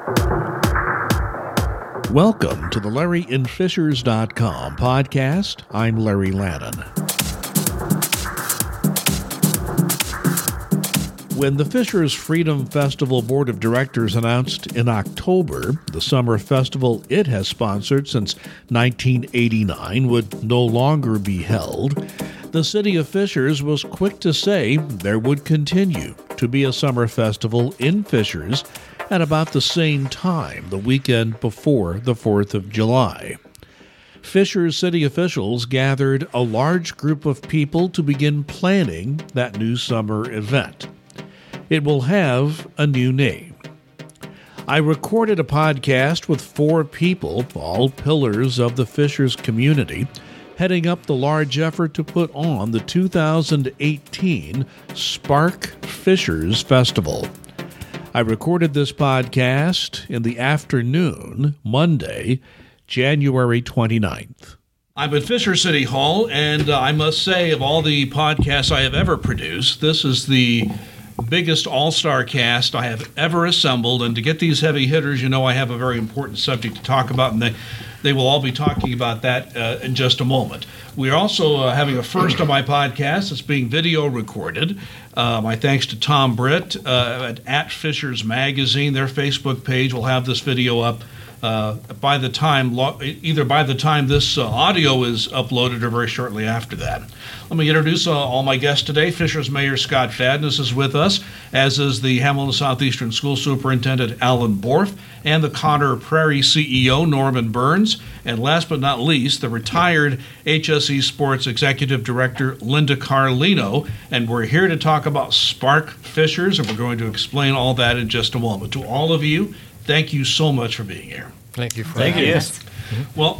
Welcome to the LarryInFishers.com podcast. I'm Larry Lannon. When the Fishers Freedom Festival Board of Directors announced in October the summer festival it has sponsored since 1989 would no longer be held, the city of Fishers was quick to say there would continue to be a summer festival in Fishers at about the same time, the weekend before the 4th of July. Fishers city officials gathered a large group of people to begin planning that new summer event. It will have a new name. I recorded a podcast with 4 people, all pillars of the Fishers community, heading up the large effort to put on the 2018 Spark Fishers Festival. I recorded this podcast in the afternoon, Monday, January 29th. I'm at Fishers City Hall, and I must say, of all the podcasts I have ever produced, this is the biggest all-star cast I have ever assembled. And to get these heavy hitters, you know I have a very important subject to talk about, and they will all be talking about that in just a moment. We are also having a first on my podcast. It's being video recorded. My thanks to Tom Britt at Fishers Magazine. Their Facebook page will have this video up by the time this audio is uploaded or very shortly after that. Let me introduce all my guests today. Fishers Mayor Scott Fadness is with us, as is the Hamilton Southeastern School Superintendent Alan Borff, and the Conner Prairie CEO Norman Burns, and last but not least, the retired HSE Sports Executive Director Linda Carlino. And we're here to talk about Spark Fishers, and we're going to explain all that in just a moment. To all of you, thank you so much for being here. Thank you for Thank you. us. Well,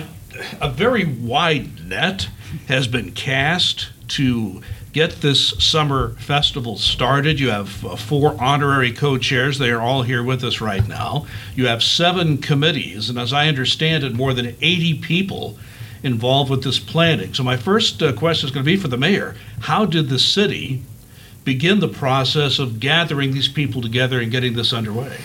a very wide net has been cast to get this summer festival started. You have 4 honorary co-chairs. They are all here with us right now. You have 7 committees, and as I understand it, more than 80 people involved with this planning. So my first question is going to be for the mayor. How did the city begin the process of gathering these people together and getting this underway?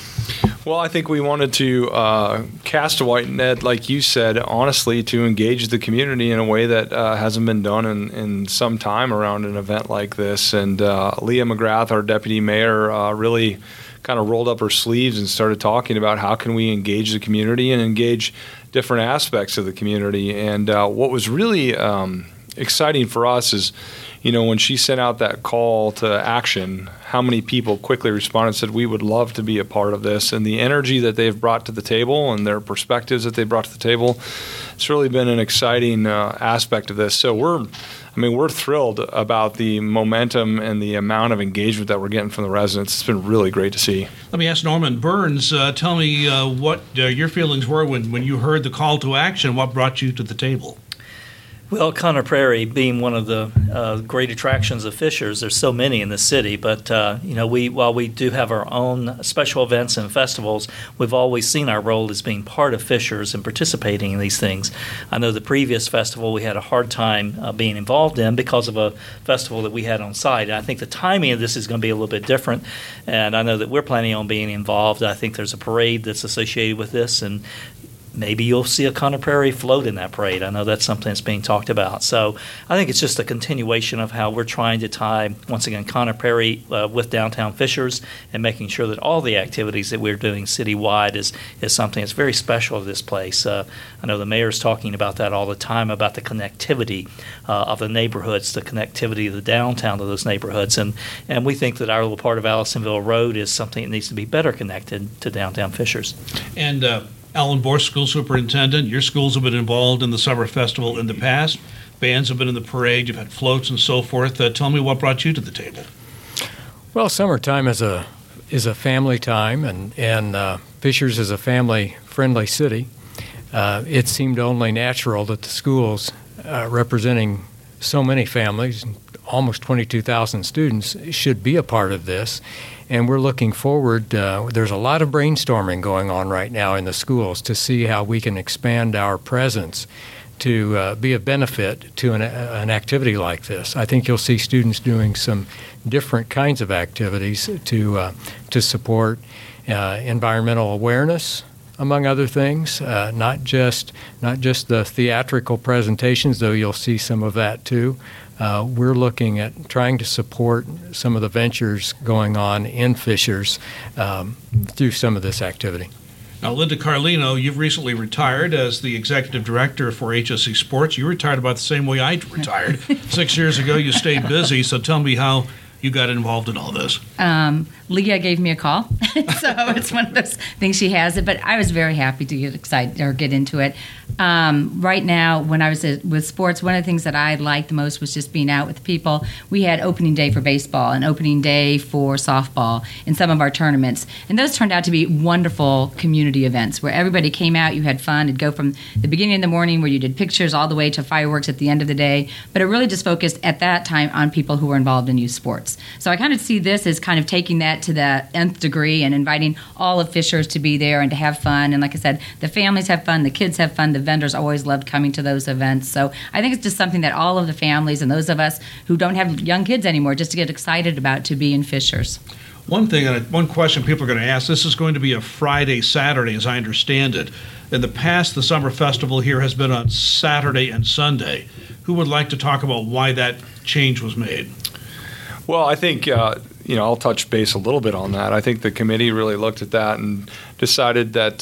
Well, I think we wanted to cast a wide net, like you said, honestly, to engage the community in a way that hasn't been done in some time around an event like this. And Leah McGrath, our deputy mayor, really kind of rolled up her sleeves and started talking about how can we engage the community and engage different aspects of the community. And what was really exciting for us is, you know, when she sent out that call to action, how many people quickly responded and said, we would love to be a part of this. And the energy that they've brought to the table and their perspectives that they brought to the table, it's really been an exciting aspect of this. So we're thrilled about the momentum and the amount of engagement that we're getting from the residents. It's been really great to see. Let me ask Norman Burns, tell me what your feelings were when you heard the call to action. What brought you to the table? Well, Conner Prairie being one of the great attractions of Fishers, there's so many in the city, but while we do have our own special events and festivals, we've always seen our role as being part of Fishers and participating in these things. I know the previous festival we had a hard time being involved in because of a festival that we had on site. I think the timing of this is going to be a little bit different, and I know that we're planning on being involved. I think there's a parade that's associated with this, and maybe you'll see a Conner Prairie float in that parade. I know that's something that's being talked about. So I think it's just a continuation of how we're trying to tie, once again, Conner Prairie with downtown Fishers and making sure that all the activities that we're doing citywide is something that's very special to this place. I know the mayor's talking about that all the time, about the connectivity of the neighborhoods, the connectivity of the downtown to those neighborhoods. And we think that our little part of Allisonville Road is something that needs to be better connected to downtown Fishers. And Alan Borff, school superintendent, your schools have been involved in the summer festival in the past. Bands have been in the parade. You've had floats and so forth. Tell me what brought you to the table. Well, summertime is a family time, and Fishers is a family-friendly city. It seemed only natural that the schools, representing so many families, almost 22,000 students, should be a part of this. And we're looking forward. There's a lot of brainstorming going on right now in the schools to see how we can expand our presence to be of benefit to an activity like this. I think you'll see students doing some different kinds of activities to support environmental awareness, among other things, not just the theatrical presentations, though you'll see some of that too. We're looking at trying to support some of the ventures going on in Fishers through some of this activity. Now, Linda Carlino, you've recently retired as the executive director for HSE Sports. You retired about the same way I retired. 6 years ago, you stayed busy, so tell me how you got involved in all this. Leah gave me a call, so it's one of those things she has it. But I was very happy to get excited or get into it. Right now, when I was with sports, one of the things that I liked the most was just being out with people. We had opening day for baseball and opening day for softball in some of our tournaments, and those turned out to be wonderful community events where everybody came out, you had fun. It'd go from the beginning of the morning where you did pictures all the way to fireworks at the end of the day. But it really just focused at that time on people who were involved in youth sports. So I kind of see this as kind of taking that to the nth degree and inviting all of Fishers to be there and to have fun. And like I said, the families have fun, the kids have fun, the vendors always loved coming to those events. So I think it's just something that all of the families and those of us who don't have young kids anymore just to get excited about to be in Fishers. One question people are going to ask, this is going to be a Friday, Saturday, as I understand it. In the past, the summer festival here has been on Saturday and Sunday. Who would like to talk about why that change was made? Well, I think, I'll touch base a little bit on that. I think the committee really looked at that and decided that,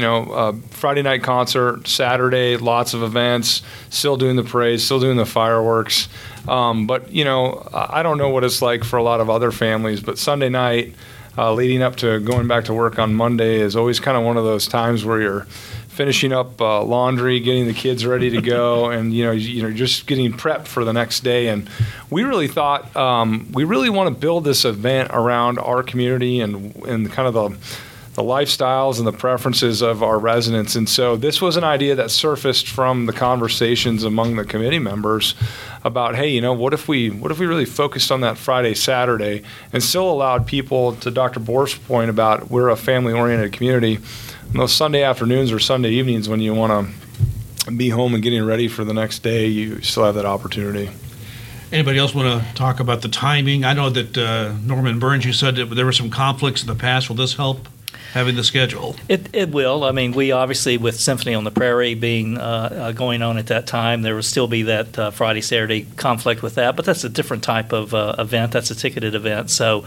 Friday night concert, Saturday, lots of events, still doing the parade, still doing the fireworks. But I don't know what it's like for a lot of other families, but Sunday night, leading up to going back to work on Monday is always kind of one of those times where you're finishing up laundry, getting the kids ready to go, and just getting prepped for the next day. And we really thought we really want to build this event around our community and kind of the lifestyles and the preferences of our residents. And so this was an idea that surfaced from the conversations among the committee members about, hey, what if we really focused on that Friday, Saturday, and still allowed people, to Dr. Borf's point about we're a family-oriented community, those Sunday afternoons or Sunday evenings when you want to be home and getting ready for the next day, you still have that opportunity. Anybody else want to talk about the timing? I know that Norman Burns, you said that there were some conflicts in the past. Will this help having the schedule? It will. I mean, we obviously, with Symphony on the Prairie being going on at that time, there will still be that Friday, Saturday conflict with that, but that's a different type of event. That's a ticketed event, so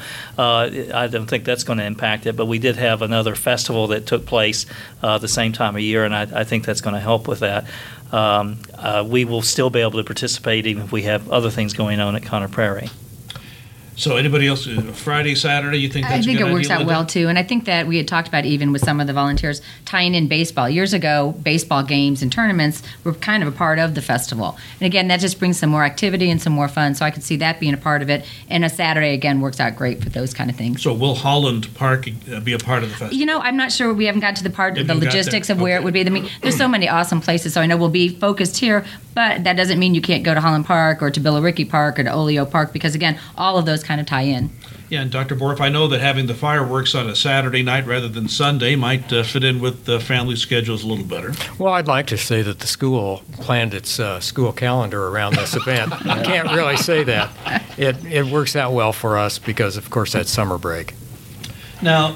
I don't think that's going to impact it. But we did have another festival that took place the same time of year, and I think that's going to help with that. We will still be able to participate even if we have other things going on at Conner Prairie. So anybody else, Friday, Saturday, you think that's a good idea? I think it works out well, too. And I think that we had talked about, even with some of the volunteers, tying in baseball. Years ago, baseball games and tournaments were kind of a part of the festival. And again, that just brings some more activity and some more fun. So I could see that being a part of it. And a Saturday, again, works out great for those kind of things. So will Holland Park be a part of the festival? I'm not sure. We haven't got to the part of the logistics of where it would be. I mean, there's so many awesome places. So I know we'll be focused here, but that doesn't mean you can't go to Holland Park or to Billericay Park or to Oleo Park, because, again, all of those kind of tie in. Yeah, and Dr. Borf, I know that having the fireworks on a Saturday night rather than Sunday might fit in with the family schedules a little better. Well, I'd like to say that the school planned its school calendar around this event. I can't really say that. It works out well for us because, of course, that's summer break. Now,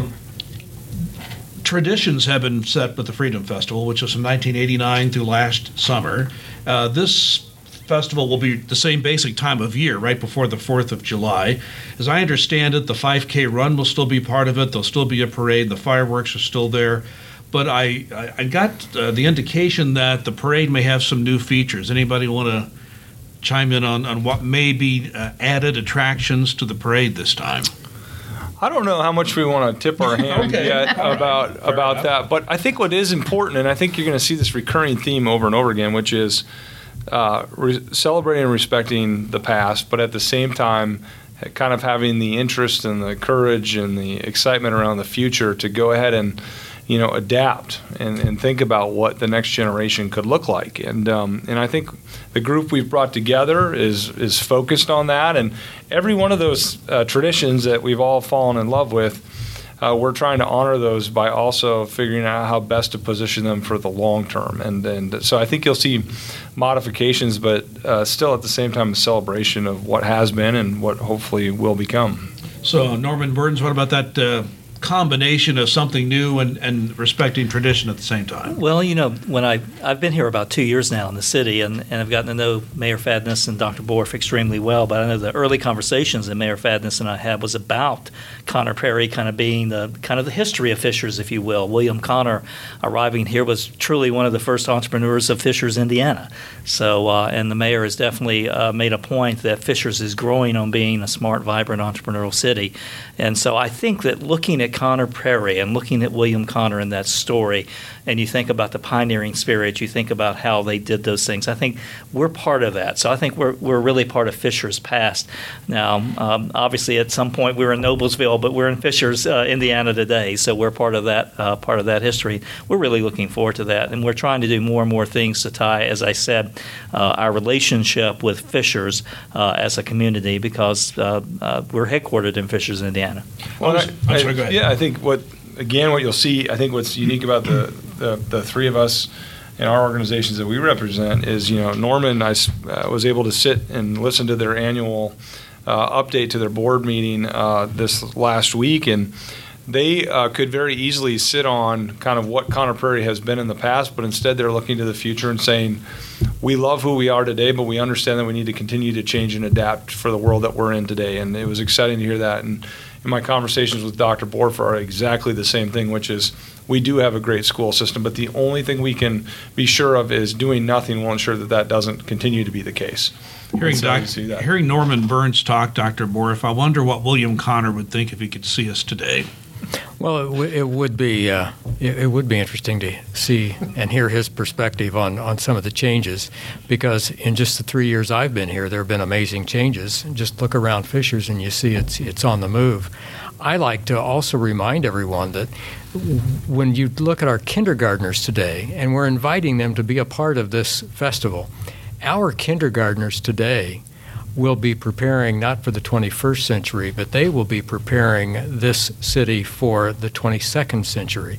traditions have been set with the Freedom Festival, which was from 1989 through last summer. This festival will be the same basic time of year, right before the 4th of July. As I understand it, the 5K run will still be part of it. There'll still be a parade. The fireworks are still there. But I got the indication that the parade may have some new features. Anybody want to chime in on what may be added attractions to the parade this time? I don't know how much we want to tip our hand yet about that. But I think what is important, and I think you're going to see this recurring theme over and over again, which is celebrating and respecting the past, but at the same time kind of having the interest and the courage and the excitement around the future to go ahead and adapt and think about what the next generation could look like. And I think the group we've brought together is focused on that, and every one of those traditions that we've all fallen in love with, we're trying to honor those by also figuring out how best to position them for the long term. And so I think you'll see modifications, but still at the same time a celebration of what has been and what hopefully will become. So Norman Burns, what about that combination of something new and respecting tradition at the same time? Well, when I've been here about 2 years now in the city, and I've gotten to know Mayor Fadness and Dr. Borf extremely well, but I know the early conversations that Mayor Fadness and I had was about Conner Prairie kind of being the history of Fishers, if you will. William Conner arriving here was truly one of the first entrepreneurs of Fishers, Indiana. So, and the mayor has definitely made a point that Fishers is growing on being a smart, vibrant, entrepreneurial city. And so I think that looking at Conner Prairie and looking at William Conner in that story, and you think about the pioneering spirit, you think about how they did those things, I think we're part of that. So I think we're really part of Fishers' past. Now, obviously, at some point we were in Noblesville, but we're in Fishers, Indiana today, so we're part of that history. We're really looking forward to that, and we're trying to do more and more things to tie, as I said, our relationship with Fishers as a community, because we're headquartered in Fishers, Indiana. Well, I'm sorry, go ahead. Yeah, I think what you'll see, I think what's unique about the three of us in our organizations that we represent is, Norman, I was able to sit and listen to their annual update to their board meeting this last week, and they could very easily sit on kind of what Conner Prairie has been in the past, but instead they're looking to the future and saying, we love who we are today, but we understand that we need to continue to change and adapt for the world that we're in today. And it was exciting to hear that. And in my conversations with Dr. Borf are exactly the same thing, which is we do have a great school system, but the only thing we can be sure of is doing nothing will ensure that doesn't continue to be the case. Hearing Norman Burns talk, Dr. Borf, I wonder what William Conner would think if he could see us today. Well, it would be interesting to see and hear his perspective on some of the changes, because in just the 3 years I've been here, there have been amazing changes. Just look around Fishers and you see it's on the move. I like to also remind everyone that when you look at our kindergartners today, and we're inviting them to be a part of this festival, our kindergartners today will be preparing not for the 21st century, but they will be preparing this city for the 22nd century.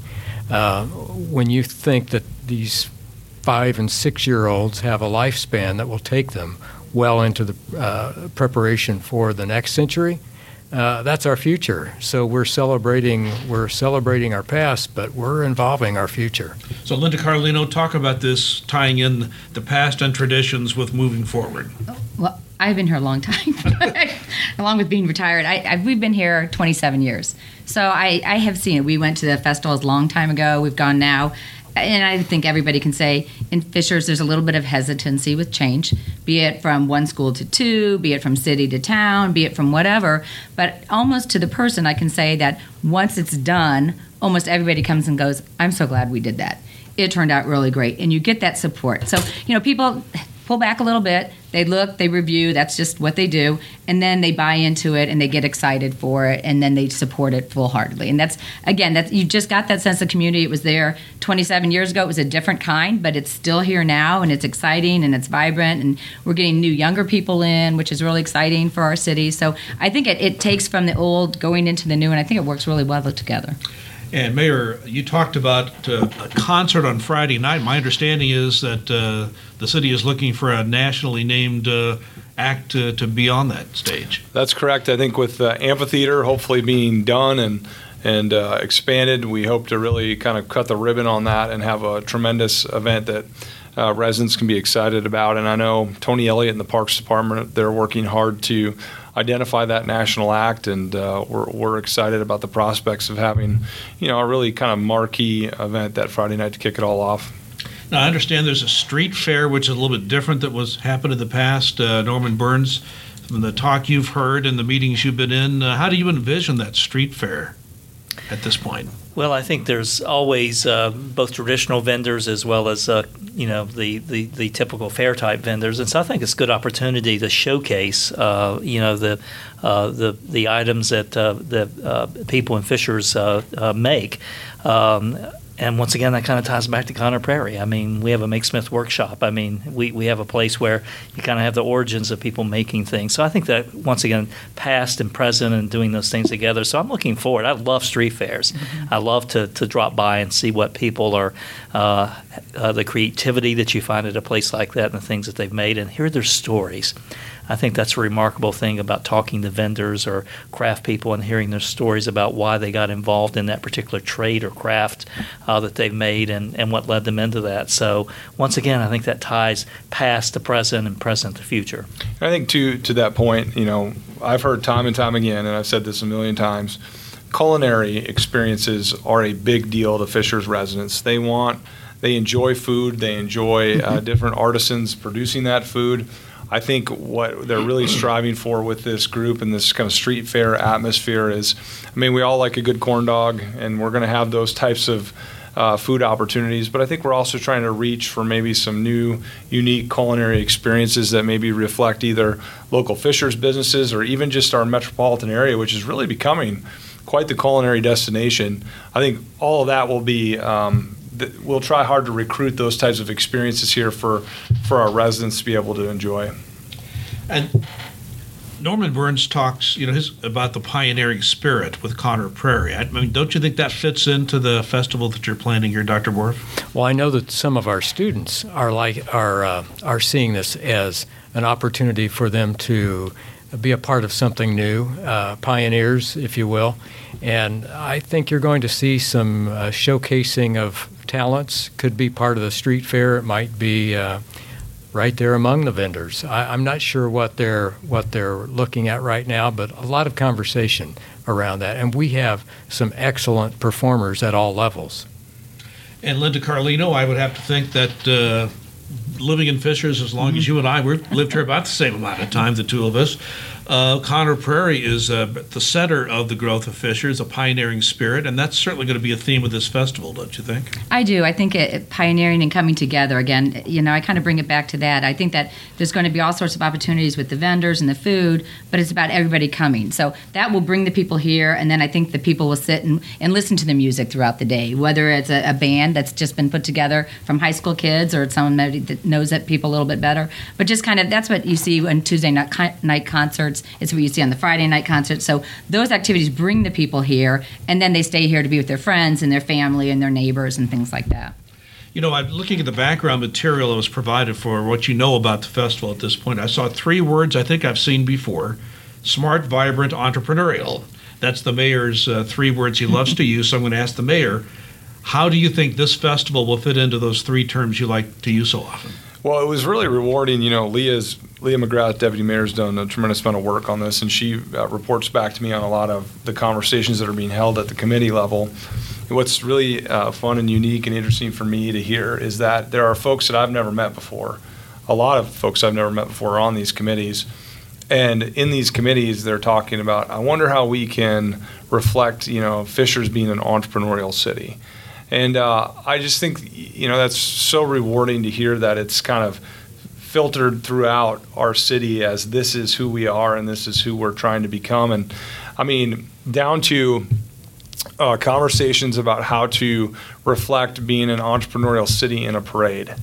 When you think that these 5- and 6-year-olds have a lifespan that will take them well into the preparation for the next century, that's our future. So we're celebrating our past, but we're involving our future. So Linda Carlino, talk about this, tying in the past and traditions with moving forward. Well, I've been here a long time, along with being retired. We've been here 27 years. So I have seen it. We went to the festivals a long time ago. We've gone now. And I think everybody can say in Fishers there's a little bit of hesitancy with change, be it from one school to two, be it from city to town, be it from whatever. But almost to the person, I can say that once it's done, almost everybody comes and goes, I'm so glad we did that. It turned out really great. And you get that support. So, people pull back a little bit. They look, they review, that's just what they do, and then they buy into it and they get excited for it, and then they support it full-heartedly. And that's you just got that sense of community. It was there 27 years ago. It was a different kind, but it's still here now, and it's exciting and it's vibrant, and we're getting new younger people in, which is really exciting for our city. So I think it takes from the old going into the new, and I think it works really well together. And Mayor, you talked about a concert on Friday night. My understanding is that the city is looking for a nationally named act to be on that stage. That's correct. I think with the amphitheater hopefully being done and expanded, we hope to really kind of cut the ribbon on that and have a tremendous event that residents can be excited about. And I know Tony Elliott and the Parks Department, they're working hard to identify that national act, and we're excited about the prospects of having, a really kind of marquee event that Friday night to kick it all off. Now, I understand there's a street fair, which is a little bit different that was happened in the past. Norman Burns, from the talk you've heard and the meetings you've been in, how do you envision that street fair at this point? Well, I think there's always both traditional vendors as well as the typical fair type vendors, and so I think it's a good opportunity to showcase the items that people in Fishers make. And once again, that kind of ties back to Conner Prairie. I mean, we have a Make Smith workshop. I mean, we have a place where you kind of have the origins of people making things. So I think that, once again, past and present and doing those things together. So I'm looking forward. I love street fairs. Mm-hmm. I love to drop by and see what people are, the creativity that you find at a place like that and the things that they've made, and hear their stories. I think that's a remarkable thing about talking to vendors or craft people and hearing their stories about why they got involved in that particular trade or craft that they've made and what led them into that. So once again, I think that ties past to present and present to future. I think to that point, I've heard time and time again, and I've said this a million times, culinary experiences are a big deal to Fishers residents. They enjoy food. They enjoy different artisans producing that food. I think what they're really striving for with this group and this kind of street fair atmosphere is, we all like a good corn dog, and we're going to have those types of food opportunities, but I think we're also trying to reach for maybe some new, unique culinary experiences that maybe reflect either local Fishers businesses or even just our metropolitan area, which is really becoming quite the culinary destination. I think all of that will be, we'll try hard to recruit those types of experiences here for our residents to be able to enjoy. And Norman Burns talks, about the pioneering spirit with Conner Prairie. Don't you think that fits into the festival that you're planning here, Dr. Borff? Well, I know that some of our students are seeing this as an opportunity for them to be a part of something new, pioneers, if you will. And I think you're going to see some showcasing of talents. Could be part of the street fair. It might be right there among the vendors. I'm not sure what they're looking at right now, but a lot of conversation around that. And we have some excellent performers at all levels. And Linda Carlino, I would have to think that living in Fishers as long as you and I lived here about the same amount of time, the two of us, Conner Prairie is the center of the growth of Fishers, a pioneering spirit, and that's certainly going to be a theme of this festival, don't you think? I do. I think pioneering and coming together, again, I kind of bring it back to that. I think that there's going to be all sorts of opportunities with the vendors and the food, but it's about everybody coming. So that will bring the people here, and then I think the people will sit and listen to the music throughout the day, whether it's a band that's just been put together from high school kids or it's someone that knows that people a little bit better. But just kind of, that's what you see in Tuesday night concerts. It's what you see on the Friday night concerts. So those activities bring the people here, and then they stay here to be with their friends and their family and their neighbors and things like that. I'm looking at the background material that was provided for what you know about the festival at this point. I saw 3 words I think I've seen before: smart, vibrant, entrepreneurial. That's the mayor's 3 words he loves to use, so I'm going to ask the mayor, how do you think this festival will fit into those 3 terms you like to use so often? Well, it was really rewarding. Leah McGrath, Deputy Mayor, has done a tremendous amount of work on this, and she reports back to me on a lot of the conversations that are being held at the committee level. What's really fun and unique and interesting for me to hear is that there are folks that I've never met before. A lot of folks I've never met before are on these committees. And in these committees, they're talking about, I wonder how we can reflect, Fishers being an entrepreneurial city. And I just think, that's so rewarding to hear that it's kind of filtered throughout our city as this is who we are and this is who we're trying to become. And down to conversations about how to reflect being an entrepreneurial city in a parade.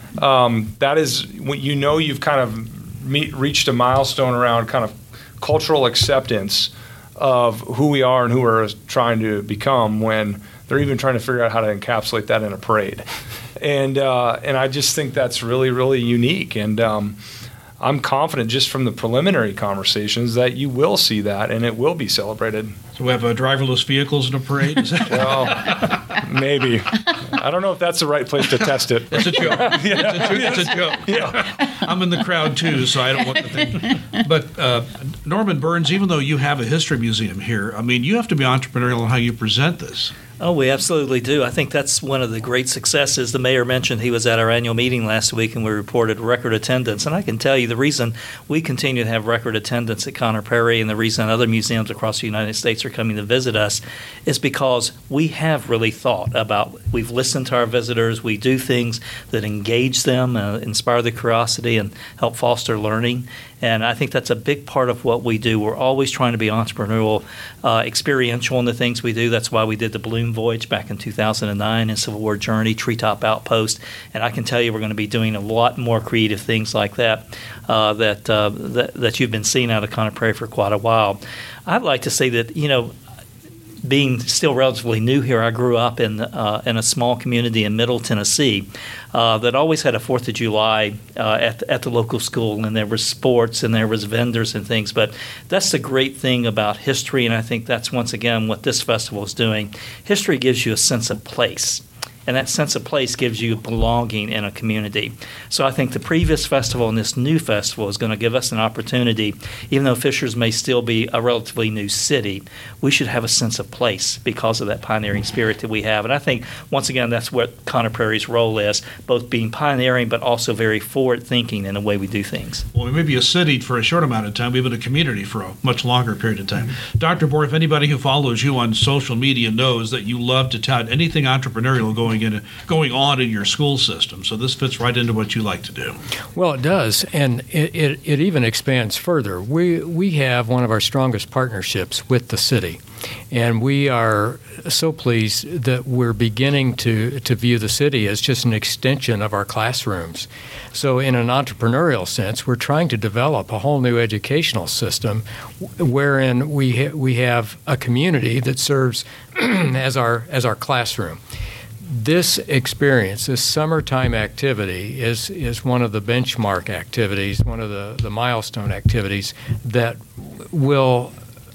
That is, you've kind of reached a milestone around kind of cultural acceptance of who we are and who we're trying to become when they're even trying to figure out how to encapsulate that in a parade. And I just think that's really, really unique. And I'm confident just from the preliminary conversations that you will see that and it will be celebrated. So we have driverless vehicles in a parade? Is that well, maybe. I don't know if that's the right place to test it. It's a joke. It's a joke. Yeah. I'm in the crowd too, so I don't want to think. But Norman Burns, even though you have a history museum here, you have to be entrepreneurial in how you present this. Oh, we absolutely do. I think that's one of the great successes. The mayor mentioned he was at our annual meeting last week and we reported record attendance. And I can tell you the reason we continue to have record attendance at Conner Prairie and the reason other museums across the United States are coming to visit us is because we have really thought about, we've listened to our visitors, we do things that engage them, inspire their curiosity, and help foster learning. And I think that's a big part of what we do. We're always trying to be entrepreneurial, experiential in the things we do. That's why we did the Balloon Voyage back in 2009 and Civil War Journey, Treetop Outpost. And I can tell you we're going to be doing a lot more creative things like that that you've been seeing out of Conner Prairie for quite a while. I'd like to say that, being still relatively new here, I grew up in a small community in Middle Tennessee that always had a 4th of July at the local school, and there was sports and there was vendors and things. But that's the great thing about history, and I think that's once again what this festival is doing. History gives you a sense of place. And that sense of place gives you belonging in a community. So I think the previous festival and this new festival is going to give us an opportunity, even though Fishers may still be a relatively new city, we should have a sense of place because of that pioneering spirit that we have. And I think, once again, that's what Conner Prairie's role is, both being pioneering but also very forward-thinking in the way we do things. Well, we may be a city for a short amount of time. We've been a community for a much longer period of time. Dr. Borf, anybody who follows you on social media knows that you love to tout anything entrepreneurial going on in your school system. So this fits right into what you like to do. Well, it does, and it even expands further. We have one of our strongest partnerships with the city, and we are so pleased that we're beginning to view the city as just an extension of our classrooms. So in an entrepreneurial sense, we're trying to develop a whole new educational system wherein we have a community that serves as our classroom. This experience, this summertime activity, is one of the benchmark activities, one of the milestone activities that will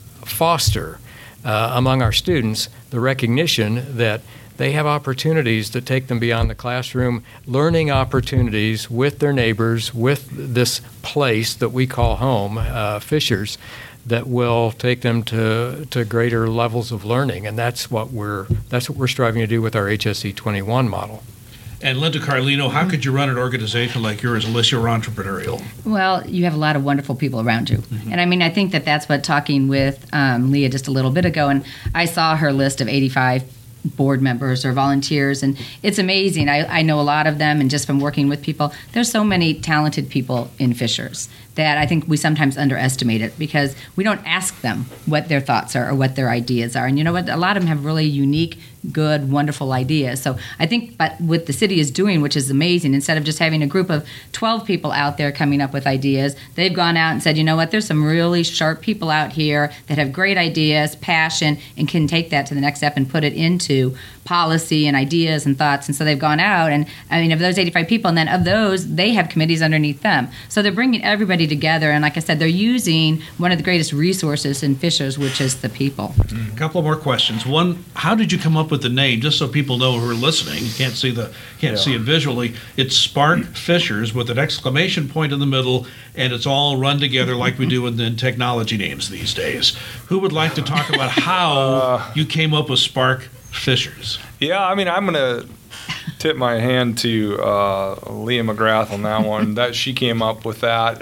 foster among our students the recognition that they have opportunities that take them beyond the classroom, learning opportunities with their neighbors, with this place that we call home, Fishers, that will take them to greater levels of learning, and that's what we're striving to do with our HSE 21 model. And Linda Carlino, how could you run an organization like yours unless you're entrepreneurial? Well, you have a lot of wonderful people around you. Mm-hmm. And I mean, I think that's what, talking with Leah just a little bit ago, and I saw her list of 85 board members or volunteers, and it's amazing. I know a lot of them, and just from working with people, there's so many talented people in Fishers that I think we sometimes underestimate it because we don't ask them what their thoughts are or what their ideas are. And you know what? A lot of them have really unique, good, wonderful ideas. So I think but what the city is doing, which is amazing, instead of just having a group of 12 people out there coming up with ideas, they've gone out and said, you know what, there's some really sharp people out here that have great ideas, passion, and can take that to the next step and put it into policy and ideas and thoughts. And so they've gone out, and I mean, of those 85 people, and then of those, they have committees underneath them. So they're bringing everybody together, and like I said, they're using one of the greatest resources in Fishers, which is the people. A couple more questions. One, how did you come up with the name? Just so people know who are listening, you can't see it visually. It's Spark Fishers with an exclamation point in the middle, and it's all run together like we do in technology names these days. Who would like to talk about how you came up with Spark Fishers? Yeah, I mean, I'm going to tip my hand to Leah McGrath on that one. That she came up with that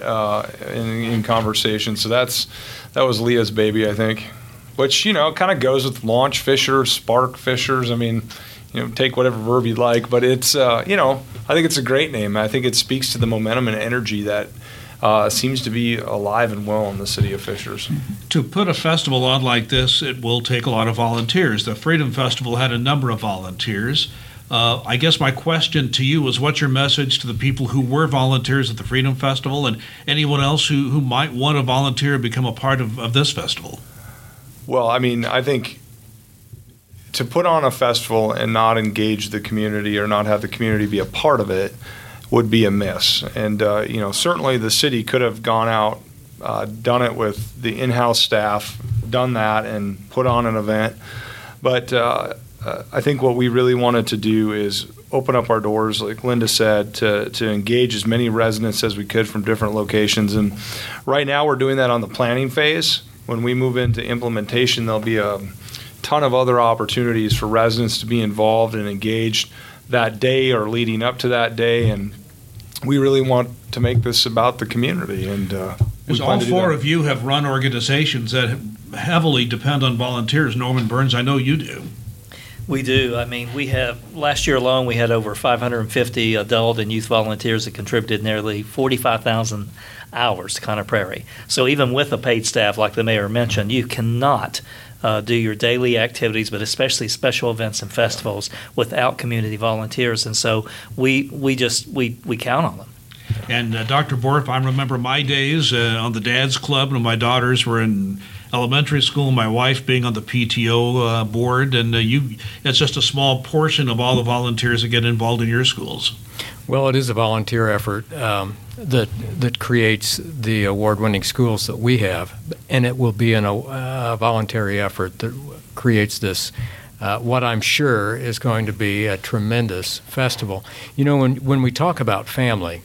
in conversation. So that was Leah's baby, I think. Which, kind of goes with launch Fishers, Spark Fishers. I mean, take whatever verb you'd like. But it's, I think it's a great name. I think it speaks to the momentum and energy that seems to be alive and well in the city of Fishers. To put a festival on like this, it will take a lot of volunteers. The Freedom Festival had a number of volunteers. I guess my question to you is, what's your message to the people who were volunteers at the Freedom Festival and anyone else who might want to volunteer and become a part of this festival? Well, I mean, I think to put on a festival and not engage the community or not have the community be a part of it would be a miss. And, certainly the city could have gone out, done it with the in-house staff, done that and put on an event. But I think what we really wanted to do is open up our doors, like Linda said, to engage as many residents as we could from different locations. And right now we're doing that on the planning phase. When we move into implementation, there'll be a ton of other opportunities for residents to be involved and engaged that day or leading up to that day. And we really want to make this about the community. And because all four of you have run organizations that heavily depend on volunteers. Norman Burns, I know you do. We do. I mean, we have, last year alone, we had over 550 adult and youth volunteers that contributed nearly 45,000 hours to Conner Prairie. So even with a paid staff, like the mayor mentioned, you cannot do your daily activities, but especially special events and festivals, without community volunteers. And so we count on them. And Dr. Borf, I remember my days on the Dad's Club when my daughters were in elementary school, my wife being on the PTO board, and it's just a small portion of all the volunteers that get involved in your schools. Well, it is a volunteer effort that creates the award-winning schools that we have, and it will be a voluntary effort that creates this, what I'm sure is going to be a tremendous festival. You know, when we talk about family,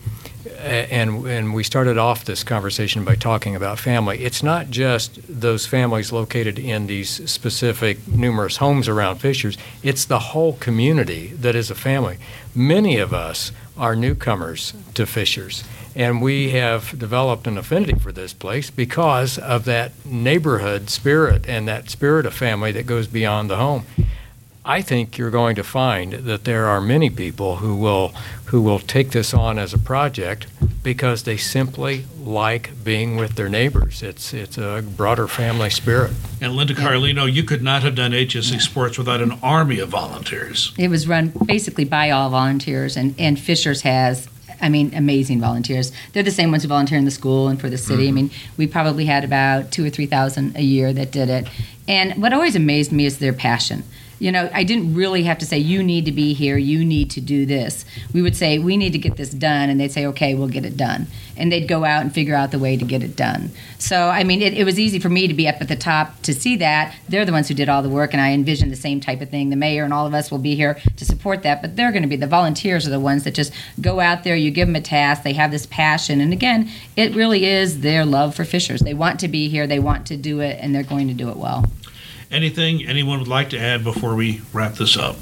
and we started off this conversation by talking about family, it's not just those families located in these specific numerous homes around Fishers. It's the whole community that is a family. Many of us are newcomers to Fishers, and we have developed an affinity for this place because of that neighborhood spirit and that spirit of family that goes beyond the home. I think you're going to find that there are many people who will take this on as a project because they simply like being with their neighbors. It's a broader family spirit. And Linda Carlino, you could not have done HSC Sports without an army of volunteers. It was run basically by all volunteers, and Fishers has, amazing volunteers. They're the same ones who volunteer in the school and for the city. Mm-hmm. We probably had about 2,000 or 3,000 a year that did it. And what always amazed me is their passion. You know, I didn't really have to say, you need to be here, you need to do this. We would say, we need to get this done, and they'd say, okay, we'll get it done. And they'd go out and figure out the way to get it done. So, it was easy for me to be up at the top to see that. They're the ones who did all the work, and I envisioned the same type of thing. The mayor and all of us will be here to support that, but they're going to be, the volunteers are the ones that just go out there, you give them a task, they have this passion, and again, it really is their love for Fishers. They want to be here, they want to do it, and they're going to do it well. Anything anyone would like to add before we wrap this up?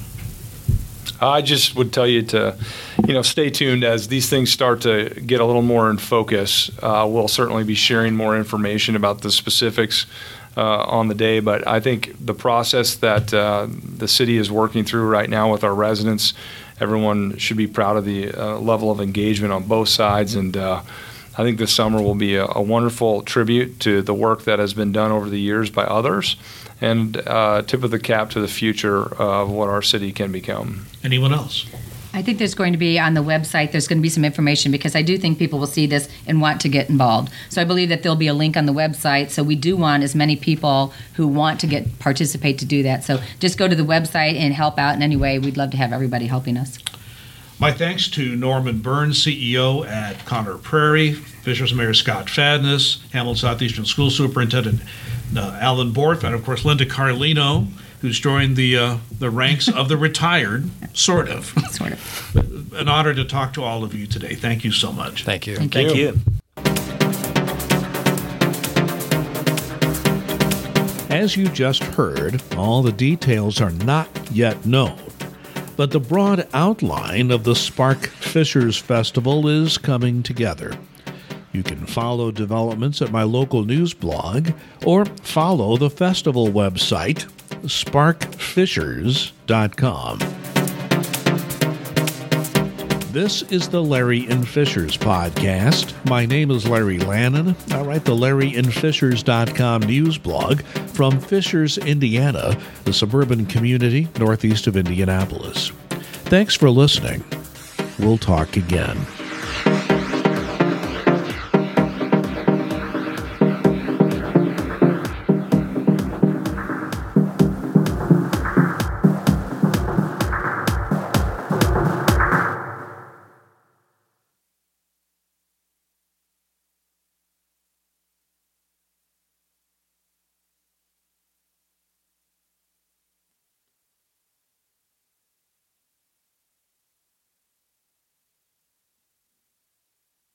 I just would tell you to, stay tuned as these things start to get a little more in focus. We'll certainly be sharing more information about the specifics on the day, but I think the process that the city is working through right now with our residents, everyone should be proud of the level of engagement on both sides, and I think this summer will be a wonderful tribute to the work that has been done over the years by others, and tip of the cap to the future of what our city can become. Anyone else? I think there's going to be on the website, there's going to be some information because I do think people will see this and want to get involved. So I believe that there'll be a link on the website. So we do want as many people who want to participate to do that. So just go to the website and help out in any way. We'd love to have everybody helping us. My thanks to Norman Burns, CEO at Conner Prairie, Fishers Mayor Scott Fadness, Hamilton Southeastern School Superintendent Alan Borth, and of course Linda Carlino, who's joined the ranks of the retired, sort of. Sort of. An honor to talk to all of you today. Thank you so much. Thank you. Thank you. As you just heard, all the details are not yet known, but the broad outline of the Spark Fishers Festival is coming together. You can follow developments at my local news blog or follow the festival website, sparkfishers.com. This is the Larry and Fishers podcast. My name is Larry Lannon. I write the LarryandFishers.com news blog from Fishers, Indiana, the suburban community northeast of Indianapolis. Thanks for listening. We'll talk again.